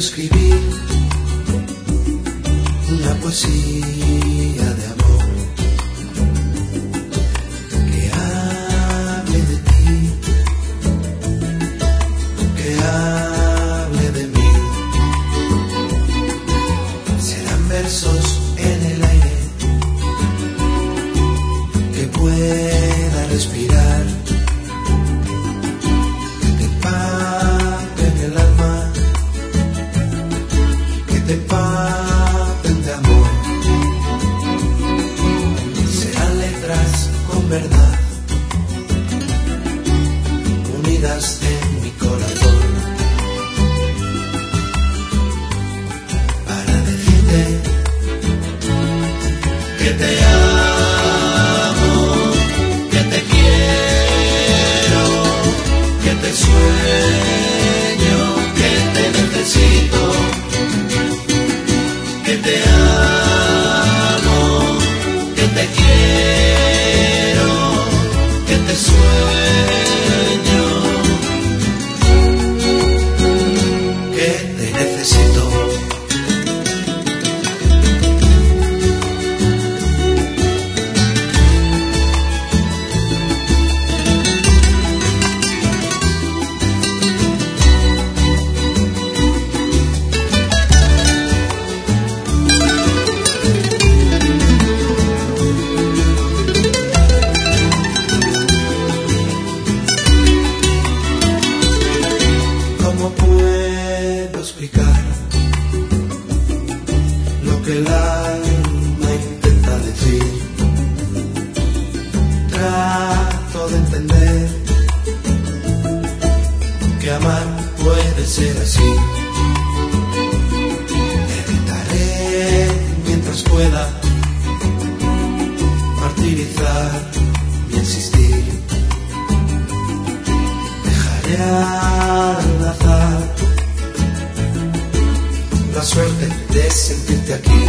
escribir una poesía de amor que hable de ti, que hable de mí. Serán versos en el aire que pueda respirar, que te empapen el alma, que te empapen de amor. Serán letras con verdad unidas en mi corazón para decirte que te amo, que te quiero, que te sueño, que te necesito, que te amo, que te quiero, que te sueño, que te necesito. ¿Cómo puedo explicar lo que el alma intenta decir? Trato de entender que amar puede ser así. Evitaré mientras pueda martirizar y insistir. Dejaré al azar la suerte de sentirte aquí.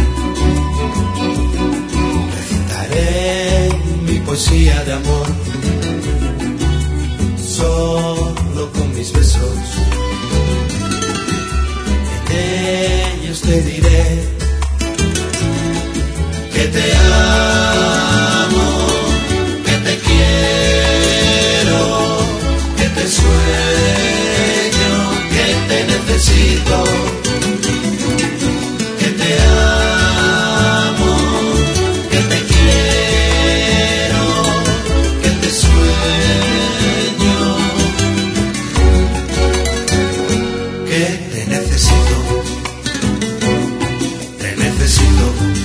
Recitaré mi poesía de amor solo con mis besos. En ellos te diré que te amo, que te quiero, que te sueño, que te necesito, que te amo, que te quiero, que te sueño, que te necesito, te necesito.